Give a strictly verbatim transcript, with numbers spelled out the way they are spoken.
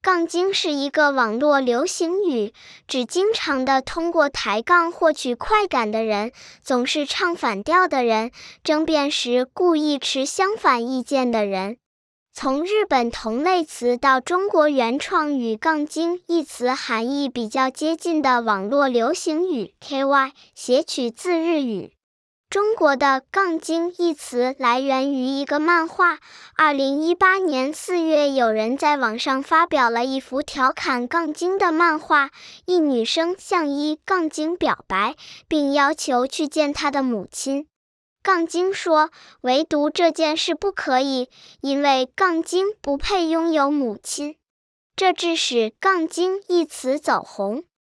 杠精是一个网络流行语，指经常的通过抬杠获取快感的人，总是唱反调的人，争辩时故意持相反意见的人。从日本同类词到中国原创语杠精一词含义比较接近的网络流行语 K Y 谐取自日语。中国的杠精一词来源于一个漫画。二零一八年四月，有人在网上发表了一幅调侃杠精的漫画，一女生向一杠精表白，并要求去见她的母亲。杠精说，唯独这件事不可以，因为杠精不配拥有母亲。这致使杠精一词走红。